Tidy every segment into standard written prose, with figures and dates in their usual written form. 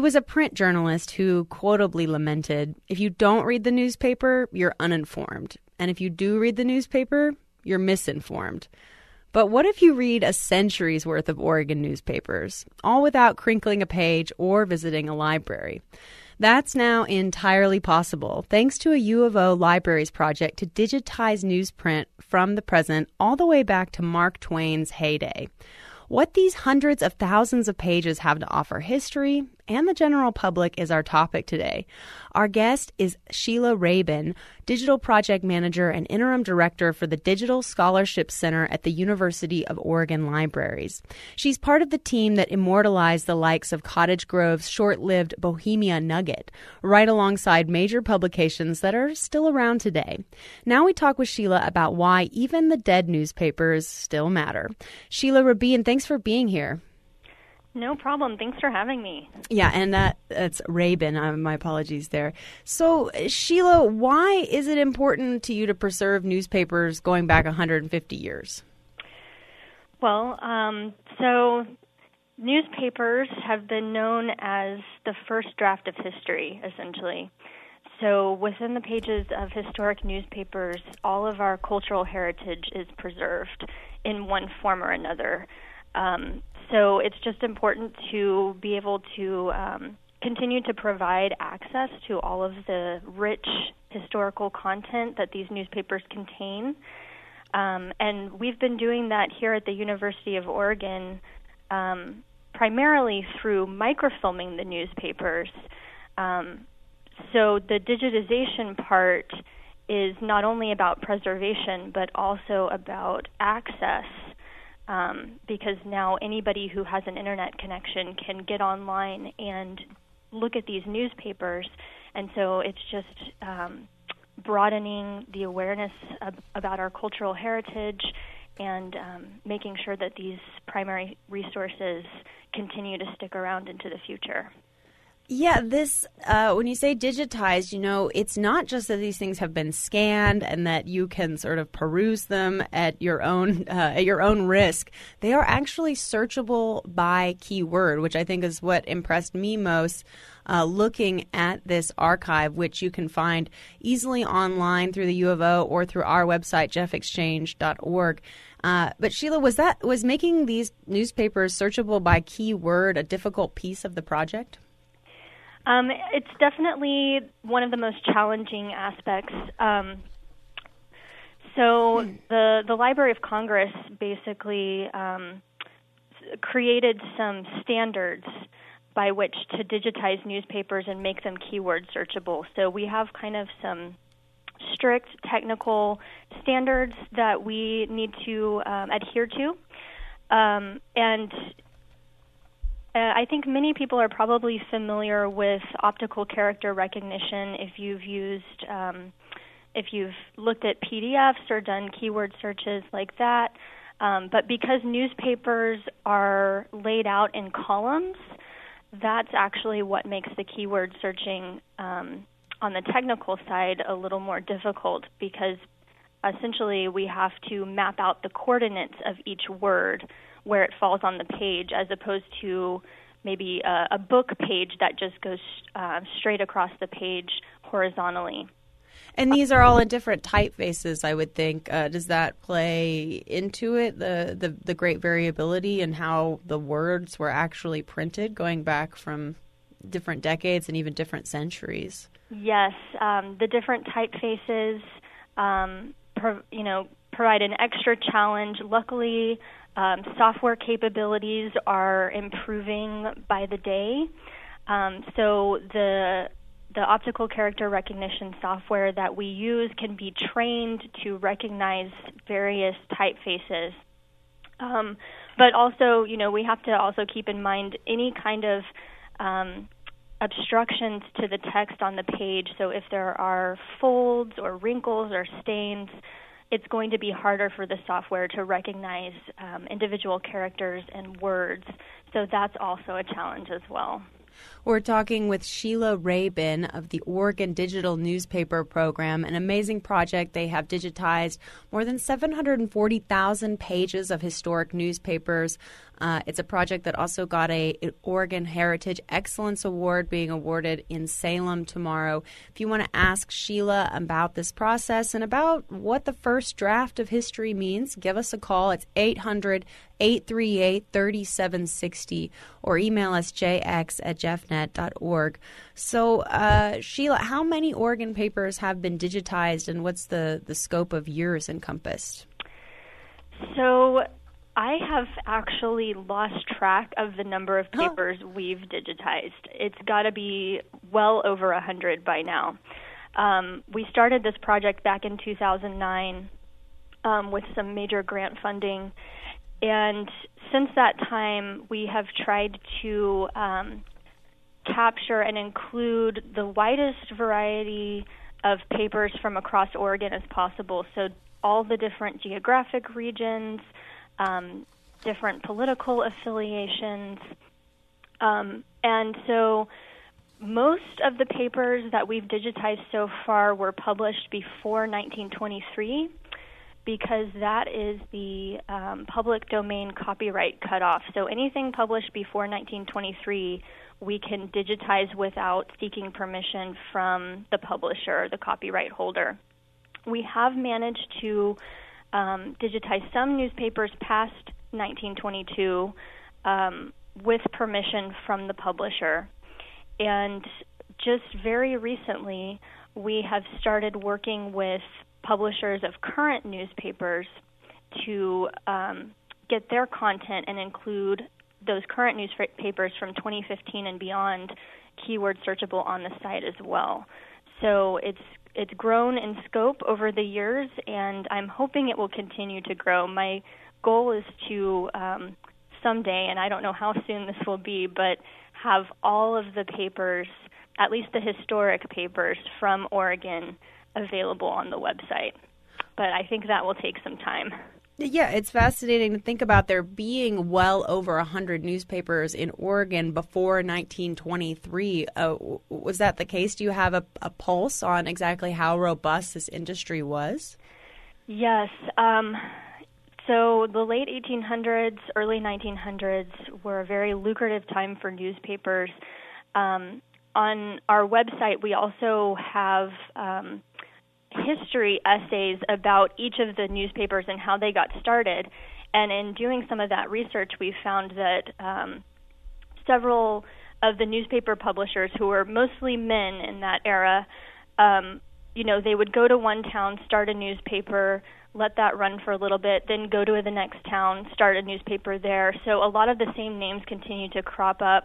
was a print journalist who quotably lamented, "If you don't read the newspaper, you're uninformed. And if you do read the newspaper, you're misinformed." But what if you read a century's worth of Oregon newspapers, all without crinkling a page or visiting a library? That's now entirely possible, thanks to a U of O Libraries project to digitize newsprint from the present all the way back to Mark Twain's heyday. What these hundreds of thousands of pages have to offer history and the general public is our topic today. Our guest is Sheila Rabin, Digital Project Manager and Interim Director for the Digital Scholarship Center at the University of Oregon Libraries. She's part of the team that immortalized the likes of Cottage Grove's short-lived Bohemia Nugget, right alongside major publications that are still around today. Now we talk with Sheila about why even the dead newspapers still matter. Sheila Rabin, thanks for being here. No problem. Thanks for having me. Yeah, and that's Rabin. My apologies there. So, Sheila, why is it important to you to preserve newspapers going back 150 years? Well, so newspapers have been known as the first draft of history, essentially. So within the pages of historic newspapers, all of our cultural heritage is preserved in one form or another. So it's just important to be able to continue to provide access to all of the rich historical content that these newspapers contain. And we've been doing that here at the University of Oregon primarily through microfilming the newspapers. So the digitization part is not only about preservation, but also about access. Because now anybody who has an internet connection can get online and look at these newspapers. And so it's just broadening the awareness about our cultural heritage and making sure that these primary resources continue to stick around into the future. Yeah, this, when you say digitized, it's not just that these things have been scanned and that you can sort of peruse them at your own risk. They are actually searchable by keyword, which I think is what impressed me most looking at this archive, which you can find easily online through the U of O or through our website, jeffexchange.org. But Sheila, was making these newspapers searchable by keyword a difficult piece of the project? It's definitely one of the most challenging aspects. So the Library of Congress basically created some standards by which to digitize newspapers and make them keyword searchable. So we have kind of some strict technical standards that we need to adhere to. And I think many people are probably familiar with optical character recognition if you've looked at PDFs or done keyword searches like that. But because newspapers are laid out in columns, that's actually what makes the keyword searching on the technical side a little more difficult, because essentially we have to map out the coordinates of each word where it falls on the page, as opposed to maybe a book page that just goes straight across the page horizontally. And these are all in different typefaces, I would think. Does that play into it, the great variability in how the words were actually printed, going back from different decades and even different centuries? Yes, the different typefaces, provide an extra challenge. Luckily, software capabilities are improving by the day. So the optical character recognition software that we use can be trained to recognize various typefaces. But also, we have to also keep in mind any kind of obstructions to the text on the page. So if there are folds or wrinkles or stains, it's going to be harder for the software to recognize individual characters and words. So that's also a challenge as well. We're talking with Sheila Rabin of the Oregon Digital Newspaper Program, an amazing project. They have digitized more than 740,000 pages of historic newspapers. It's a project that also got an Oregon Heritage Excellence Award being awarded in Salem tomorrow. If you want to ask Sheila about this process and about what the first draft of history means, give us a call. It's 800-838-3760 or email us jx@jeffnet.org. So, Sheila, how many Oregon papers have been digitized, and what's the scope of years encompassed? So I have actually lost track of the number of papers we've digitized. It's got to be well over 100 by now. We started this project back in 2009 with some major grant funding, and since that time we have tried to capture and include the widest variety of papers from across Oregon as possible. So all the different geographic regions, different political affiliations. And so most of the papers that we've digitized so far were published before 1923 because that is the public domain copyright cutoff. So anything published before 1923 we can digitize without seeking permission from the publisher, the copyright holder. We have managed to digitize some newspapers past 1922 with permission from the publisher. And just very recently, we have started working with publishers of current newspapers to get their content and include those current newspapers from 2015 and beyond keyword searchable on the site as well. So it's grown in scope over the years, and I'm hoping it will continue to grow. My goal is to someday, and I don't know how soon this will be, but have all of the papers, at least the historic papers from Oregon, available on the website. But I think that will take some time. Yeah, it's fascinating to think about there being well over 100 newspapers in Oregon before 1923. Was that the case? Do you have a pulse on exactly how robust this industry was? Yes. So the late 1800s, early 1900s were a very lucrative time for newspapers. On our website, we also have history essays about each of the newspapers and how they got started. And in doing some of that research, we found that several of the newspaper publishers, who were mostly men in that era, they would go to one town, start a newspaper, let that run for a little bit, then go to the next town, start a newspaper there. So a lot of the same names continue to crop up.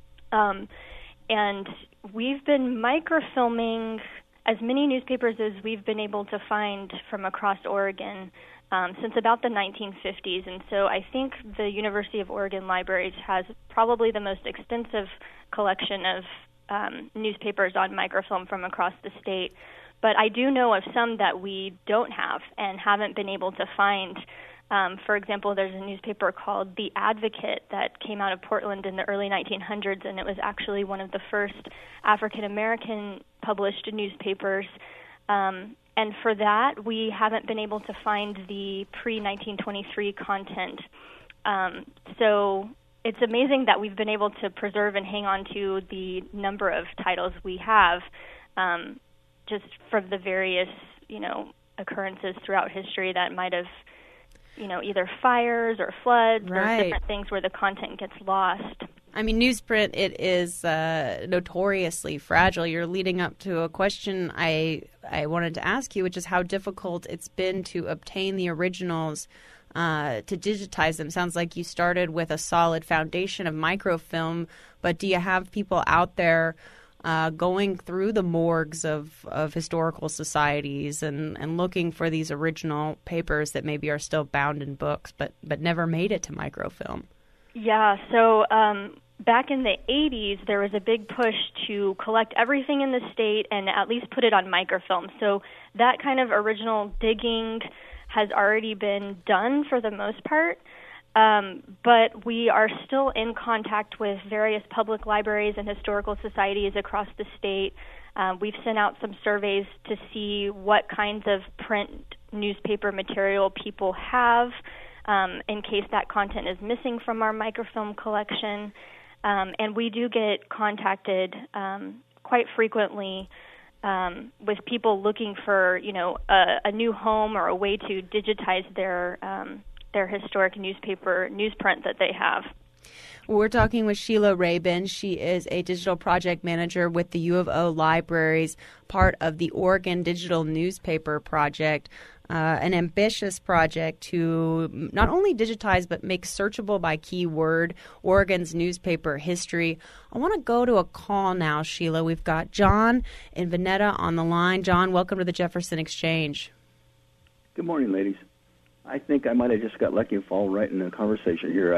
And we've been microfilming as many newspapers as we've been able to find from across Oregon since about the 1950s. And so I think the University of Oregon Libraries has probably the most extensive collection of newspapers on microfilm from across the state. But I do know of some that we don't have and haven't been able to find. For example, there's a newspaper called The Advocate that came out of Portland in the early 1900s, and it was actually one of the first African-American published newspapers. And for that, we haven't been able to find the pre-1923 content. So it's amazing that we've been able to preserve and hang on to the number of titles we have, just from the various, occurrences throughout history that might have, either fires or floods or different things where the content gets lost. I mean, newsprint, it is notoriously fragile. You're leading up to a question I wanted to ask you, which is how difficult it's been to obtain the originals, to digitize them. Sounds like you started with a solid foundation of microfilm, but do you have people out there going through the morgues of historical societies and looking for these original papers that maybe are still bound in books but never made it to microfilm? Yeah, so back in the 80s, there was a big push to collect everything in the state and at least put it on microfilm. So that kind of original digging has already been done for the most part. But we are still in contact with various public libraries and historical societies across the state. We've sent out some surveys to see what kinds of print newspaper material people have. in case that content is missing from our microfilm collection. And we do get contacted quite frequently with people looking for, a new home or a way to digitize their historic newspaper newsprint that they have. We're talking with Sheila Rabin. She is a digital project manager with the U of O Libraries, part of the Oregon Digital Newspaper Project, an ambitious project to not only digitize but make searchable by keyword Oregon's newspaper history. I want to go to a call now, Sheila. We've got John and Veneta on the line. John, welcome to the Jefferson Exchange. Good morning, ladies. I think I might have just got lucky and fall right in the conversation here.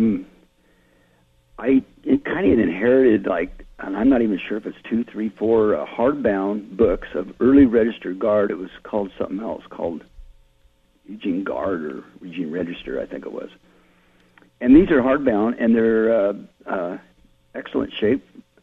I kind of inherited, and I'm not even sure if it's 2, 3, 4 hardbound books of early Register Guard. It was called something else, called Eugene Guard or Eugene Register, I think it was. And these are hardbound, and they're excellent shape.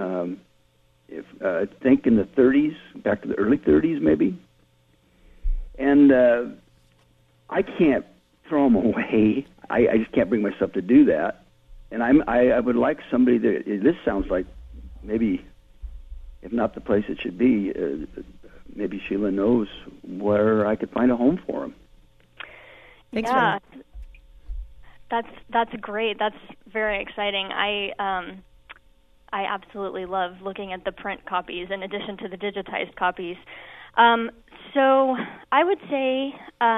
I think in the 30s, back to the early 30s maybe. And I can't throw them away. I just can't bring myself to do that. And I would like somebody that, this sounds like maybe, if not the place it should be, maybe Sheila knows where I could find a home for them. Thanks, yeah, that's great. That's very exciting. I absolutely love looking at the print copies in addition to the digitized copies. So I would say,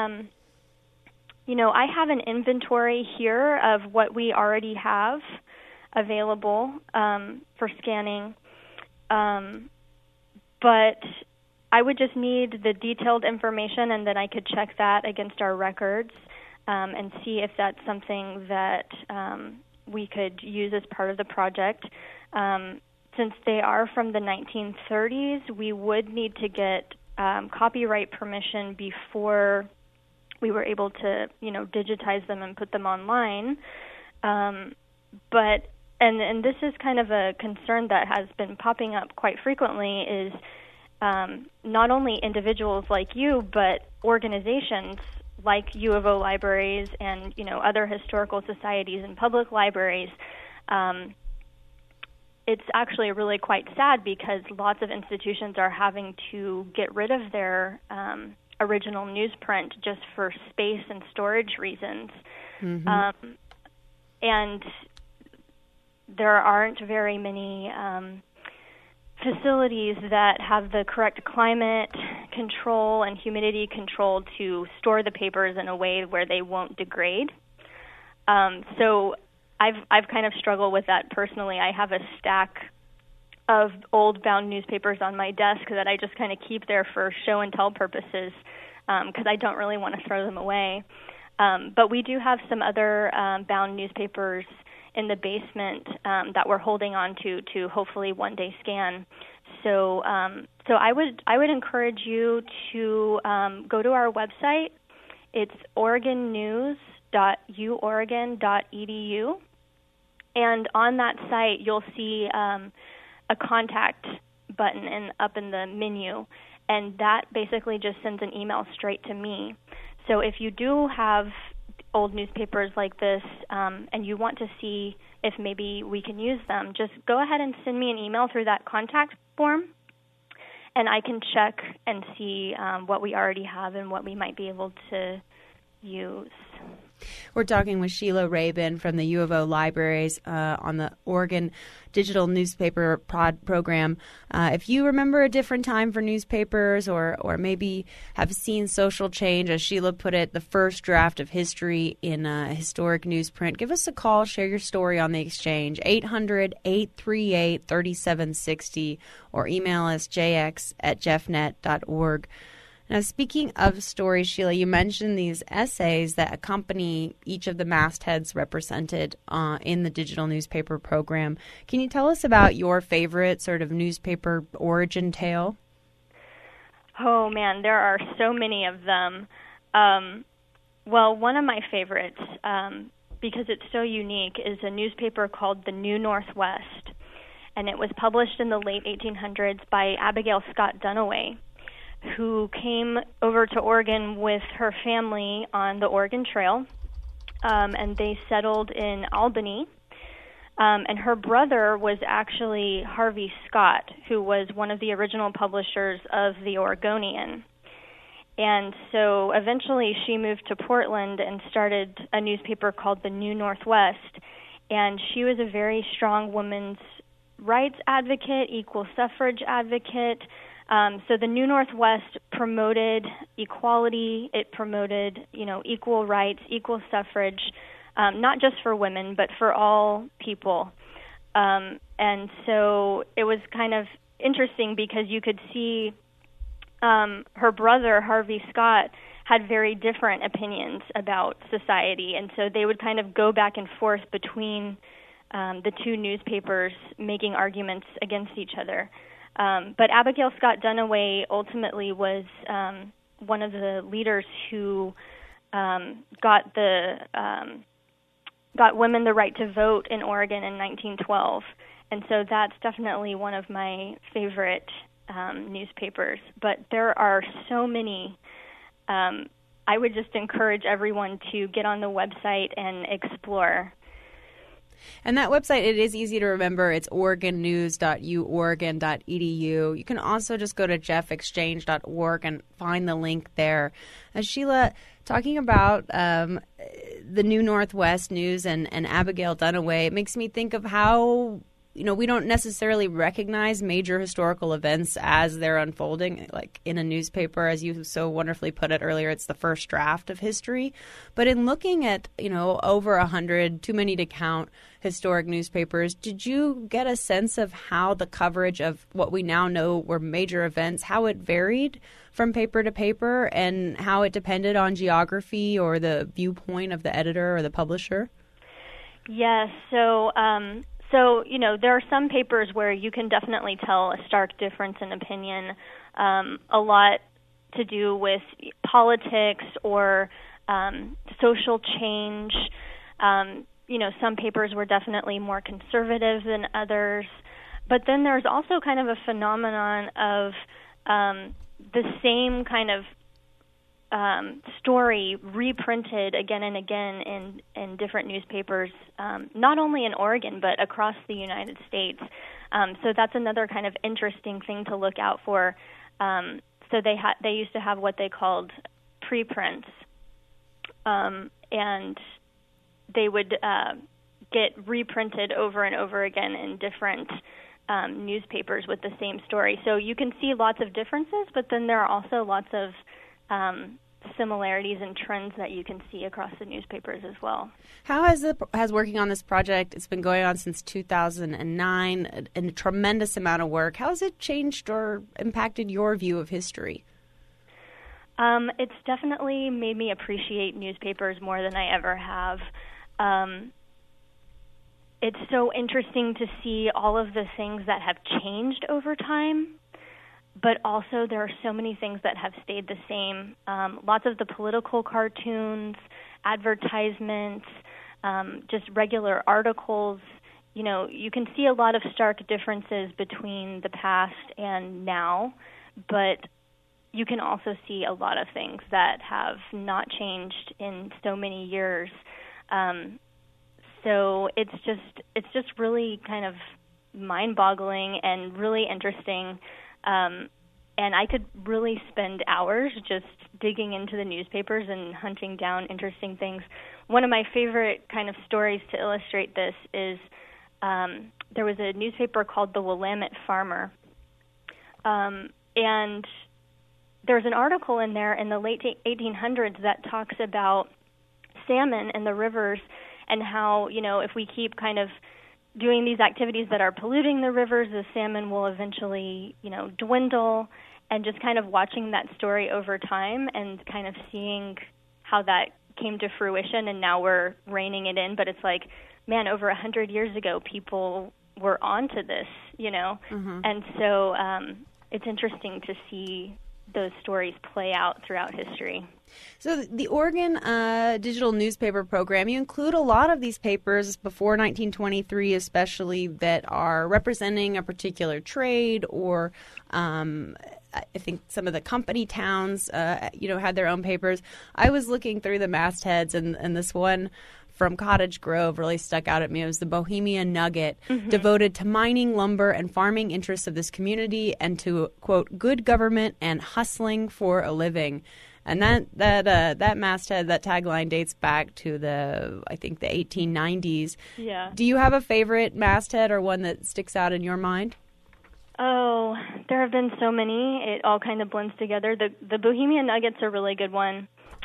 I have an inventory here of what we already have available for scanning, but I would just need the detailed information, and then I could check that against our records and see if that's something that we could use as part of the project. Since they are from the 1930s, we would need to get copyright permission before we were able to, digitize them and put them online. But this is kind of a concern that has been popping up quite frequently is not only individuals like you, but organizations like U of O Libraries and, other historical societies and public libraries. It's actually really quite sad because lots of institutions are having to get rid of their original newsprint just for space and storage reasons. Mm-hmm. And there aren't very many facilities that have the correct climate control and humidity control to store the papers in a way where they won't degrade. So I've kind of struggled with that personally. I have a stack of old bound newspapers on my desk that I just kind of keep there for show and tell purposes because I don't really want to throw them away. But we do have some other bound newspapers in the basement that we're holding on to hopefully one day scan. So I would encourage you to go to our website. It's oregonnews.uoregon.edu, and on that site you'll see a contact button up in the menu, and that basically just sends an email straight to me. So if you do have old newspapers like this and you want to see if maybe we can use them, just go ahead and send me an email through that contact form, and I can check and see what we already have and what we might be able to use. We're talking with Sheila Rabin from the U of O Libraries on the Oregon Digital Newspaper Program. If you remember a different time for newspapers or maybe have seen social change, as Sheila put it, the first draft of history in a historic newsprint, give us a call, share your story on the Exchange, 800-838-3760, or email us jx@jeffnet.org. Now, speaking of stories, Sheila, you mentioned these essays that accompany each of the mastheads represented in the digital newspaper program. Can you tell us about your favorite sort of newspaper origin tale? Oh, man, there are so many of them. Well, one of my favorites, because it's so unique, is a newspaper called The New Northwest, and it was published in the late 1800s by Abigail Scott Duniway, who came over to Oregon with her family on the Oregon Trail. and they settled in Albany. And her brother was actually Harvey Scott, who was one of the original publishers of The Oregonian. And so eventually she moved to Portland and started a newspaper called The New Northwest. And she was a very strong women's rights advocate, equal suffrage advocate. So the New Northwest promoted equality. It promoted, equal rights, equal suffrage, not just for women, but for all people. And so it was kind of interesting because you could see her brother, Harvey Scott, had very different opinions about society. And so they would kind of go back and forth between the two newspapers, making arguments against each other. But Abigail Scott Duniway ultimately was one of the leaders who got women the right to vote in Oregon in 1912. And so that's definitely one of my favorite newspapers. But there are so many. I would just encourage everyone to get on the website and explore. And that website, it is easy to remember. It's oregonnews.uoregon.edu. You can also just go to jeffexchange.org and find the link there. Sheila, talking about the New Northwest News and Abigail Duniway, it makes me think of how, we don't necessarily recognize major historical events as they're unfolding. Like in a newspaper, as you so wonderfully put it earlier, it's the first draft of history. But in looking at, over 100, too many to count, historic newspapers, did you get a sense of how the coverage of what we now know were major events, how it varied from paper to paper, and how it depended on geography or the viewpoint of the editor or the publisher? Yes. So, there are some papers where you can definitely tell a stark difference in opinion, a lot to do with politics or social change. Some papers were definitely more conservative than others. But then there's also kind of a phenomenon of the same kind of story reprinted again and again in different newspapers, not only in Oregon, but across the United States. So that's another kind of interesting thing to look out for. So they used to have what they called preprints, and they would get reprinted over and over again in different newspapers with the same story. So you can see lots of differences, but then there are also lots of similarities and trends that you can see across the newspapers as well. How has working on this project, it's been going on since 2009, and a tremendous amount of work, how has it changed or impacted your view of history? It's definitely made me appreciate newspapers more than I ever have. It's so interesting to see all of the things that have changed over time, but also there are so many things that have stayed the same. Lots of the political cartoons, advertisements, just regular articles. You can see a lot of stark differences between the past and now, but you can also see a lot of things that have not changed in so many years. So it's just really kind of mind-boggling and really interesting. And I could really spend hours just digging into the newspapers and hunting down interesting things. One of my favorite kind of stories to illustrate this is there was a newspaper called the Willamette Farmer. And there's an article in there in the late 1800s that talks about salmon in the rivers and how, if we keep kind of doing these activities that are polluting the rivers, the salmon will eventually, dwindle, and just kind of watching that story over time and kind of seeing how that came to fruition, and now we're reining it in. But it's like, man, over 100 years ago, people were onto this, Mm-hmm. And so it's interesting to see those stories play out throughout history. So the Oregon digital newspaper program, you include a lot of these papers before 1923, especially that are representing a particular trade or I think some of the company towns, had their own papers. I was looking through the mastheads, and this one from Cottage Grove really stuck out at me. It was the Bohemia Nugget, devoted to mining, lumber, and farming interests of this community and to, quote, good government and hustling for a living. And that masthead, that tagline dates back to the 1890s. Yeah. Do you have a favorite masthead or one that sticks out in your mind? Oh, there have been so many. It all kind of blends together. The Bohemia Nugget's a really good one.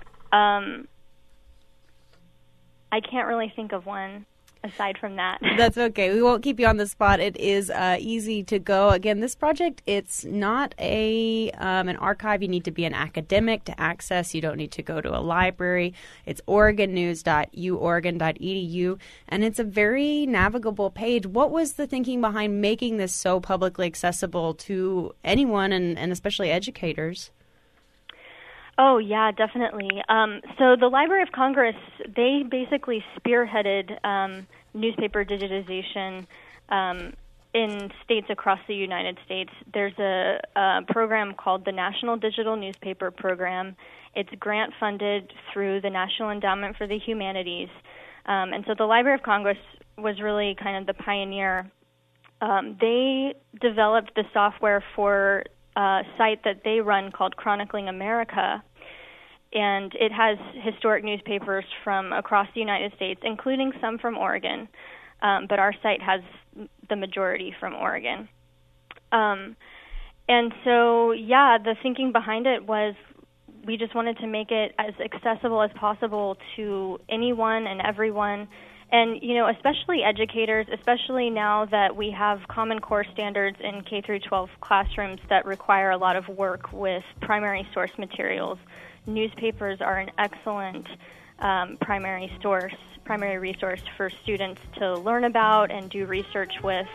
I can't really think of one aside from that. That's okay. We won't keep you on the spot. It is easy to go. Again, this project, it's not an archive you need to be an academic to access. You don't need to go to a library. It's oregonnews.uoregon.edu, and it's a very navigable page. What was the thinking behind making this so publicly accessible to anyone and especially educators? Oh, yeah, definitely. So the Library of Congress, they basically spearheaded newspaper digitization in states across the United States. There's a program called the National Digital Newspaper Program. It's grant-funded through the National Endowment for the Humanities. And so the Library of Congress was really kind of the pioneer. They developed the software for site that they run called Chronicling America, and it has historic newspapers from across the United States, including some from Oregon, but our site has the majority from Oregon. And so, the thinking behind it was we just wanted to make it as accessible as possible to anyone and everyone. And, especially educators, especially now that we have Common Core standards in K through 12 classrooms that require a lot of work with primary source materials, newspapers are an excellent primary resource for students to learn about and do research with.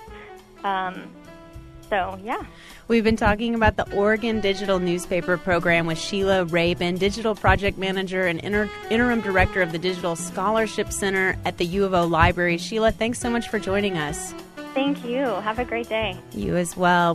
We've been talking about the Oregon Digital Newspaper Program with Sheila Rabin, Digital Project Manager and Interim Director of the Digital Scholarship Center at the U of O Library. Sheila, thanks so much for joining us. Thank you. Have a great day. You as well.